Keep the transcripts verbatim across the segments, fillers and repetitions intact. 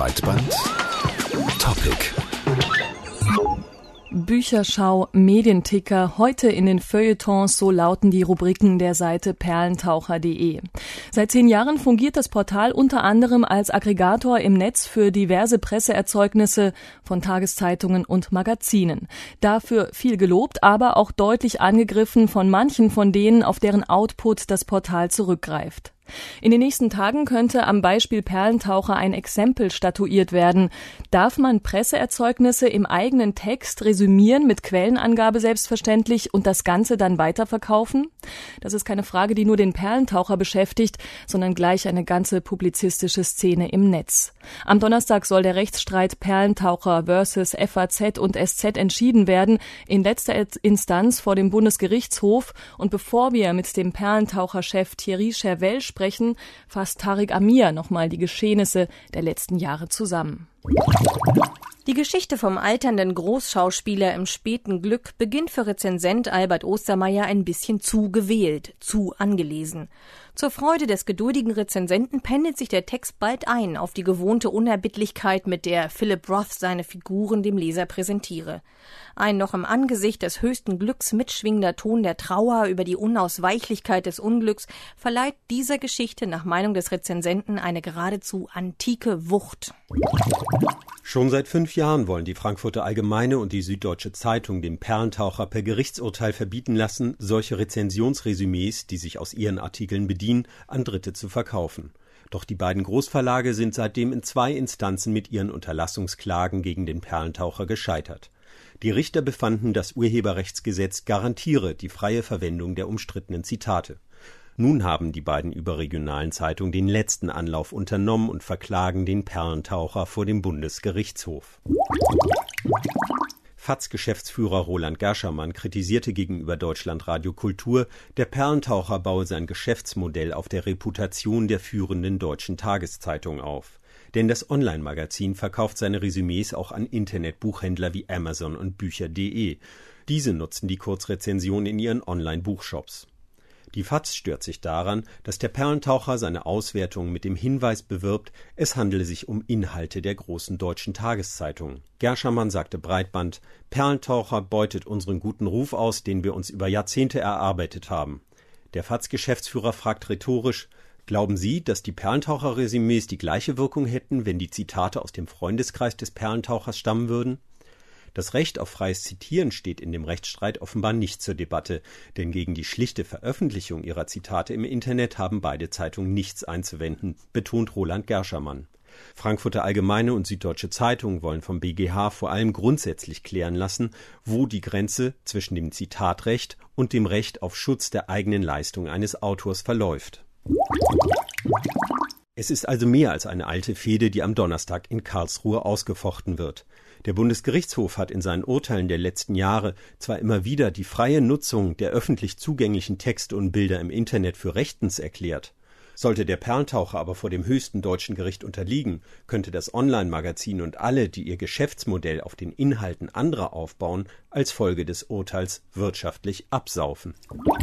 Breitband Topic. Bücherschau, Medienticker, heute in den Feuilletons, so lauten die Rubriken der Seite perlentaucher punkt de. Seit zehn Jahren fungiert das Portal unter anderem als Aggregator im Netz für diverse Presseerzeugnisse von Tageszeitungen und Magazinen. Dafür viel gelobt, aber auch deutlich angegriffen von manchen von denen, auf deren Output das Portal zurückgreift. In den nächsten Tagen könnte am Beispiel Perlentaucher ein Exempel statuiert werden. Darf man Presseerzeugnisse im eigenen Text resümieren, mit Quellenangabe selbstverständlich, und das Ganze dann weiterverkaufen? Das ist keine Frage, die nur den Perlentaucher beschäftigt, sondern gleich eine ganze publizistische Szene im Netz. Am Donnerstag soll der Rechtsstreit Perlentaucher versus F A Z und S Z entschieden werden, in letzter Instanz vor dem Bundesgerichtshof. Und bevor wir mit dem Perlentaucher-Chef Thierry Chervel sprechen, fasst Tariq Amir nochmal die Geschehnisse der letzten Jahre zusammen. Die Geschichte vom alternden Großschauspieler im späten Glück beginnt für Rezensent Albert Ostermeier ein bisschen zu gewählt, zu angelesen. Zur Freude des geduldigen Rezensenten pendelt sich der Text bald ein auf die gewohnte Unerbittlichkeit, mit der Philip Roth seine Figuren dem Leser präsentiere. Ein noch im Angesicht des höchsten Glücks mitschwingender Ton der Trauer über die Unausweichlichkeit des Unglücks verleiht dieser Geschichte nach Meinung des Rezensenten eine geradezu antike Wucht. Schon seit fünf Jahren wollen die Frankfurter Allgemeine und die Süddeutsche Zeitung dem Perlentaucher per Gerichtsurteil verbieten lassen, solche Rezensionsresümees, die sich aus ihren Artikeln bedienen, an Dritte zu verkaufen. Doch die beiden Großverlage sind seitdem in zwei Instanzen mit ihren Unterlassungsklagen gegen den Perlentaucher gescheitert. Die Richter befanden, das Urheberrechtsgesetz garantiere die freie Verwendung der umstrittenen Zitate. Nun haben die beiden überregionalen Zeitungen den letzten Anlauf unternommen und verklagen den Perlentaucher vor dem Bundesgerichtshof. F A Z-Geschäftsführer Roland Gerschermann kritisierte gegenüber Deutschlandradio Kultur, der Perlentaucher baue sein Geschäftsmodell auf der Reputation der führenden deutschen Tageszeitung auf. Denn das Online-Magazin verkauft seine Resümees auch an Internetbuchhändler wie Amazon und Bücher punkt de. Diese nutzen die Kurzrezension in ihren Online-Buchshops. Die F A Z stört sich daran, dass der Perlentaucher seine Auswertung mit dem Hinweis bewirbt, es handele sich um Inhalte der großen deutschen Tageszeitungen. Gerschermann sagte Breitband, Perlentaucher beutet unseren guten Ruf aus, den wir uns über Jahrzehnte erarbeitet haben. Der F A Z-Geschäftsführer fragt rhetorisch, glauben Sie, dass die Perlentaucher-Resümees die gleiche Wirkung hätten, wenn die Zitate aus dem Freundeskreis des Perlentauchers stammen würden? Das Recht auf freies Zitieren steht in dem Rechtsstreit offenbar nicht zur Debatte, denn gegen die schlichte Veröffentlichung ihrer Zitate im Internet haben beide Zeitungen nichts einzuwenden, betont Roland Gerschermann. Frankfurter Allgemeine und Süddeutsche Zeitung wollen vom B G H vor allem grundsätzlich klären lassen, wo die Grenze zwischen dem Zitatrecht und dem Recht auf Schutz der eigenen Leistung eines Autors verläuft. Es ist also mehr als eine alte Fehde, die am Donnerstag in Karlsruhe ausgefochten wird. Der Bundesgerichtshof hat in seinen Urteilen der letzten Jahre zwar immer wieder die freie Nutzung der öffentlich zugänglichen Texte und Bilder im Internet für rechtens erklärt. Sollte der Perlentaucher aber vor dem höchsten deutschen Gericht unterliegen, könnte das Online-Magazin und alle, die ihr Geschäftsmodell auf den Inhalten anderer aufbauen, als Folge des Urteils wirtschaftlich absaufen.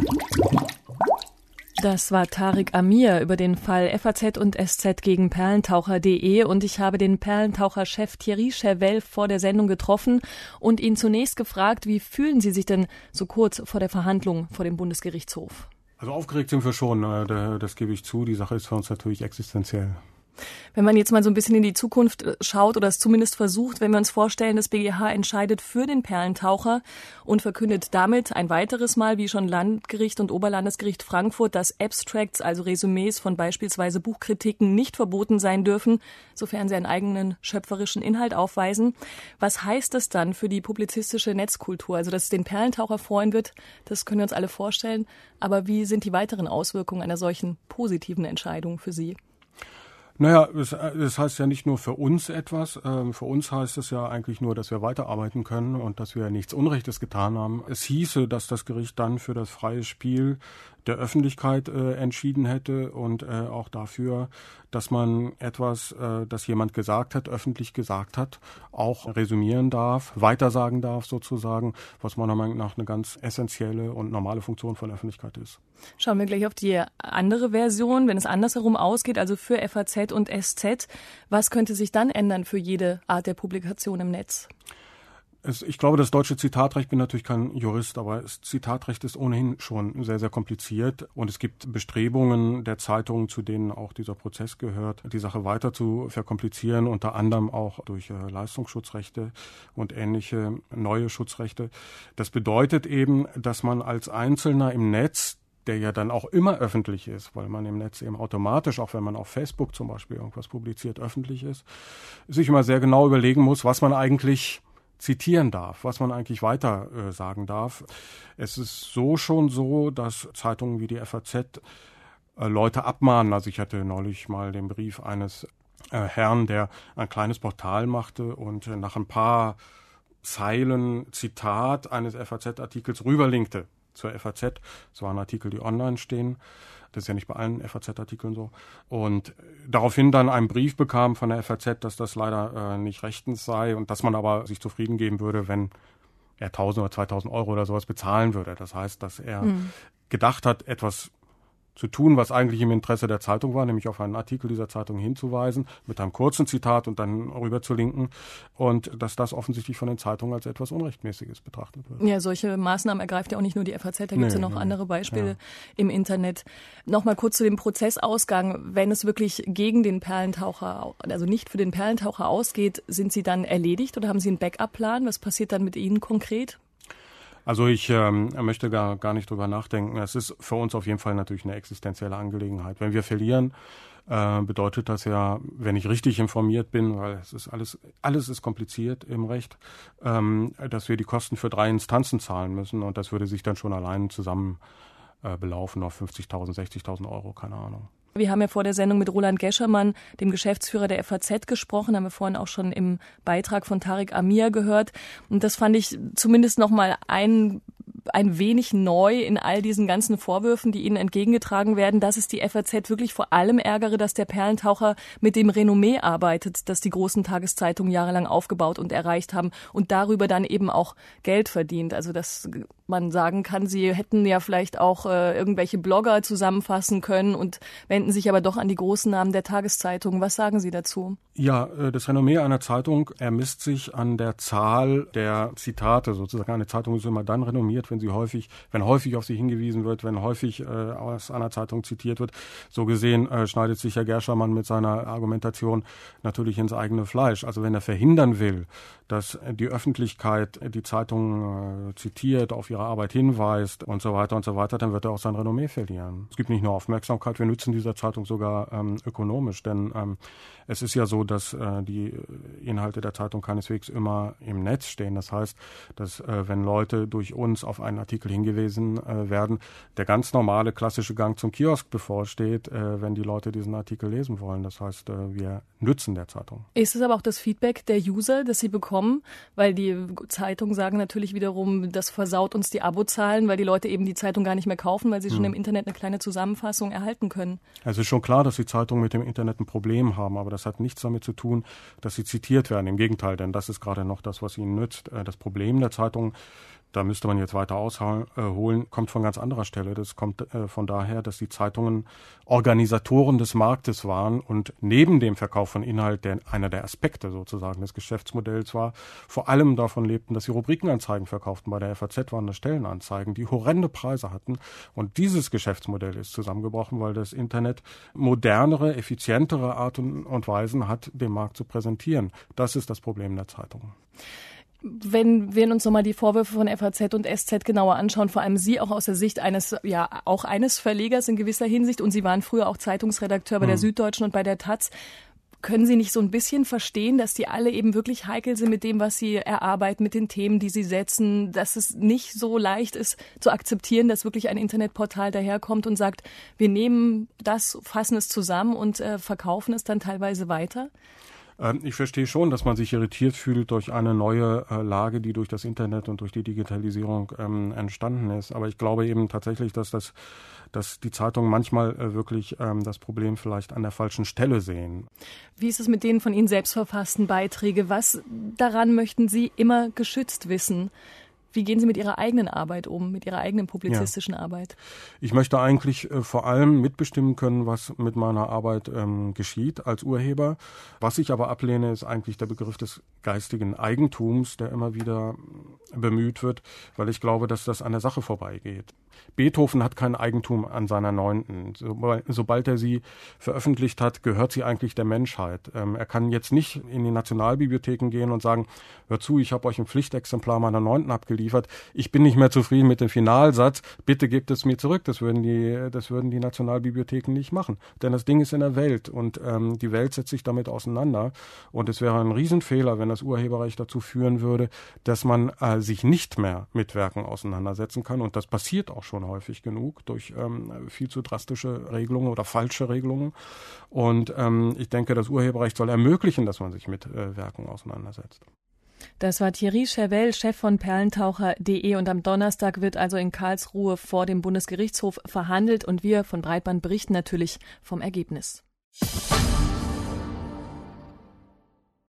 Das war Tariq Amir über den Fall F A Z und S Z gegen perlentaucher punkt de, und ich habe den Perlentaucher-Chef Thierry Chervel vor der Sendung getroffen und ihn zunächst gefragt, wie fühlen Sie sich denn so kurz vor der Verhandlung vor dem Bundesgerichtshof? Also aufgeregt sind wir schon, das gebe ich zu. Die Sache ist für uns natürlich existenziell. Wenn man jetzt mal so ein bisschen in die Zukunft schaut oder es zumindest versucht, wenn wir uns vorstellen, das B G H entscheidet für den Perlentaucher und verkündet damit ein weiteres Mal, wie schon Landgericht und Oberlandesgericht Frankfurt, dass Abstracts, also Resümees von beispielsweise Buchkritiken, nicht verboten sein dürfen, sofern sie einen eigenen schöpferischen Inhalt aufweisen. Was heißt das dann für die publizistische Netzkultur? Also, dass es den Perlentaucher freuen wird, das können wir uns alle vorstellen. Aber wie sind die weiteren Auswirkungen einer solchen positiven Entscheidung für Sie? Naja, es, es heißt ja nicht nur für uns etwas. Ähm, für uns heißt es ja eigentlich nur, dass wir weiterarbeiten können und dass wir nichts Unrechtes getan haben. Es hieße, dass das Gericht dann für das freie Spiel der Öffentlichkeit äh, entschieden hätte und äh, auch dafür, dass man etwas, äh, das jemand gesagt hat, öffentlich gesagt hat, auch resümieren darf, weitersagen darf sozusagen, was meiner Meinung nach eine ganz essentielle und normale Funktion von Öffentlichkeit ist. Schauen wir gleich auf die andere Version, wenn es andersherum ausgeht, also für F A Z und S Z. Was könnte sich dann ändern für jede Art der Publikation im Netz? Es, ich glaube, das deutsche Zitatrecht, bin natürlich kein Jurist, aber das Zitatrecht ist ohnehin schon sehr, sehr kompliziert. Und es gibt Bestrebungen der Zeitungen, zu denen auch dieser Prozess gehört, die Sache weiter zu verkomplizieren, unter anderem auch durch äh, Leistungsschutzrechte und ähnliche neue Schutzrechte. Das bedeutet eben, dass man als Einzelner im Netz, der ja dann auch immer öffentlich ist, weil man im Netz eben automatisch, auch wenn man auf Facebook zum Beispiel irgendwas publiziert, öffentlich ist, sich immer sehr genau überlegen muss, was man eigentlich zitieren darf, was man eigentlich weiter äh, sagen darf. Es ist so schon so, dass Zeitungen wie die F A Z äh, Leute abmahnen. Also ich hatte neulich mal den Brief eines äh, Herrn, der ein kleines Portal machte und äh, nach ein paar Zeilen Zitat eines F A Z-Artikels rüberlinkte zur F A Z. Es waren Artikel, die online stehen. Das ist ja nicht bei allen F A Z-Artikeln so. Und daraufhin dann einen Brief bekam von der F A Z, dass das leider äh, nicht rechtens sei und dass man aber sich zufrieden geben würde, wenn er tausend oder zweitausend Euro oder sowas bezahlen würde. Das heißt, dass er mhm. gedacht hat, etwas zu tun, was eigentlich im Interesse der Zeitung war, nämlich auf einen Artikel dieser Zeitung hinzuweisen, mit einem kurzen Zitat und dann rüber zu linken, und dass das offensichtlich von den Zeitungen als etwas Unrechtmäßiges betrachtet wird. Ja, solche Maßnahmen ergreift ja auch nicht nur die F A Z, da gibt es nee, ja noch nee, andere Beispiele ja. im Internet. Nochmal kurz zu dem Prozessausgang. Wenn es wirklich gegen den Perlentaucher, also nicht für den Perlentaucher ausgeht, sind Sie dann erledigt oder haben Sie einen Backup-Plan? Was passiert dann mit Ihnen konkret? Also ich ähm, möchte gar, gar nicht drüber nachdenken. Es ist für uns auf jeden Fall natürlich eine existenzielle Angelegenheit. Wenn wir verlieren, äh, bedeutet das ja, wenn ich richtig informiert bin, weil es ist alles, alles ist kompliziert im Recht, ähm, dass wir die Kosten für drei Instanzen zahlen müssen, und das würde sich dann schon allein zusammen äh, belaufen auf fünfzigtausend, sechzigtausend Euro, keine Ahnung. Wir haben ja vor der Sendung mit Roland Geschermann, dem Geschäftsführer der F A Z, gesprochen, haben wir vorhin auch schon im Beitrag von Tarek Amir gehört. Und das fand ich zumindest noch mal ein ein wenig neu in all diesen ganzen Vorwürfen, die Ihnen entgegengetragen werden, dass es die F A Z wirklich vor allem ärgere, dass der Perlentaucher mit dem Renommee arbeitet, das die großen Tageszeitungen jahrelang aufgebaut und erreicht haben und darüber dann eben auch Geld verdient. Also dass man sagen kann, sie hätten ja vielleicht auch äh, irgendwelche Blogger zusammenfassen können und wenden sich aber doch an die großen Namen der Tageszeitungen. Was sagen Sie dazu? Ja, das Renommee einer Zeitung ermisst sich an der Zahl der Zitate sozusagen. Eine Zeitung ist immer dann renommiert, wenn sie häufig, wenn häufig auf sie hingewiesen wird, wenn häufig äh, aus einer Zeitung zitiert wird. So gesehen äh, schneidet sich Herr Geschermann mit seiner Argumentation natürlich ins eigene Fleisch. Also wenn er verhindern will, dass die Öffentlichkeit die Zeitung äh, zitiert, auf ihre Arbeit hinweist und so weiter und so weiter, dann wird er auch sein Renommee verlieren. Es gibt nicht nur Aufmerksamkeit, wir nützen dieser Zeitung sogar ähm, ökonomisch, denn ähm, es ist ja so, dass äh, die Inhalte der Zeitung keineswegs immer im Netz stehen. Das heißt, dass äh, wenn Leute durch uns auf einen Artikel hingewiesen äh, werden, der ganz normale klassische Gang zum Kiosk bevorsteht, äh, wenn die Leute diesen Artikel lesen wollen. Das heißt, äh, wir nützen der Zeitung. Ist es aber auch das Feedback der User, das Sie bekommen? Weil die Zeitungen sagen natürlich wiederum, das versaut uns die Abozahlen, weil die Leute eben die Zeitung gar nicht mehr kaufen, weil sie hm. schon im Internet eine kleine Zusammenfassung erhalten können. Es ist schon klar, dass die Zeitungen mit dem Internet ein Problem haben, aber das hat nichts damit zu tun, dass sie zitiert werden. Im Gegenteil, denn das ist gerade noch das, was ihnen nützt. Das Problem der Zeitung, da müsste man jetzt weiter ausholen, kommt von ganz anderer Stelle. Das kommt von daher, dass die Zeitungen Organisatoren des Marktes waren und neben dem Verkauf von Inhalt, der einer der Aspekte sozusagen des Geschäftsmodells war, vor allem davon lebten, dass sie Rubrikenanzeigen verkauften. Bei der F A Z waren das Stellenanzeigen, die horrende Preise hatten. Und dieses Geschäftsmodell ist zusammengebrochen, weil das Internet modernere, effizientere Art und Weisen hat, den Markt zu präsentieren. Das ist das Problem der Zeitungen. Wenn wir uns nochmal die Vorwürfe von F A Z und S Z genauer anschauen, vor allem Sie auch aus der Sicht eines, ja, auch eines Verlegers in gewisser Hinsicht, und Sie waren früher auch Zeitungsredakteur bei der Süddeutschen und bei der Taz, können Sie nicht so ein bisschen verstehen, dass die alle eben wirklich heikel sind mit dem, was sie erarbeiten, mit den Themen, die sie setzen, dass es nicht so leicht ist zu akzeptieren, dass wirklich ein Internetportal daherkommt und sagt, wir nehmen das, fassen es zusammen und äh, verkaufen es dann teilweise weiter? Ich verstehe schon, dass man sich irritiert fühlt durch eine neue äh, Lage, die durch das Internet und durch die Digitalisierung ähm, entstanden ist. Aber ich glaube eben tatsächlich, dass das, dass die Zeitungen manchmal äh, wirklich ähm, das Problem vielleicht an der falschen Stelle sehen. Wie ist es mit den von Ihnen selbst verfassten Beiträgen? Was daran möchten Sie immer geschützt wissen? Wie gehen Sie mit Ihrer eigenen Arbeit um, mit Ihrer eigenen publizistischen ja. Arbeit? Ich möchte eigentlich äh, vor allem mitbestimmen können, was mit meiner Arbeit ähm, geschieht als Urheber. Was ich aber ablehne, ist eigentlich der Begriff des geistigen Eigentums, der immer wieder bemüht wird, weil ich glaube, dass das an der Sache vorbeigeht. Beethoven hat kein Eigentum an seiner Neunten. Sobald er sie veröffentlicht hat, gehört sie eigentlich der Menschheit. Ähm, er kann jetzt nicht in die Nationalbibliotheken gehen und sagen, hör zu, ich habe euch ein Pflichtexemplar meiner Neunten abgeliefert. Ich bin nicht mehr zufrieden mit dem Finalsatz. Bitte gebt es mir zurück. Das würden die, das würden die Nationalbibliotheken nicht machen. Denn das Ding ist in der Welt und ähm, die Welt setzt sich damit auseinander. Und es wäre ein Riesenfehler, wenn das Urheberrecht dazu führen würde, dass man äh, sich nicht mehr mit Werken auseinandersetzen kann. Und das passiert auch schon häufig genug durch ähm, viel zu drastische Regelungen oder falsche Regelungen. Und ähm, ich denke, das Urheberrecht soll ermöglichen, dass man sich mit äh, Werken auseinandersetzt. Das war Thierry Chervel, Chef von Perlentaucher punkt de, und am Donnerstag wird also in Karlsruhe vor dem Bundesgerichtshof verhandelt und wir von Breitband berichten natürlich vom Ergebnis.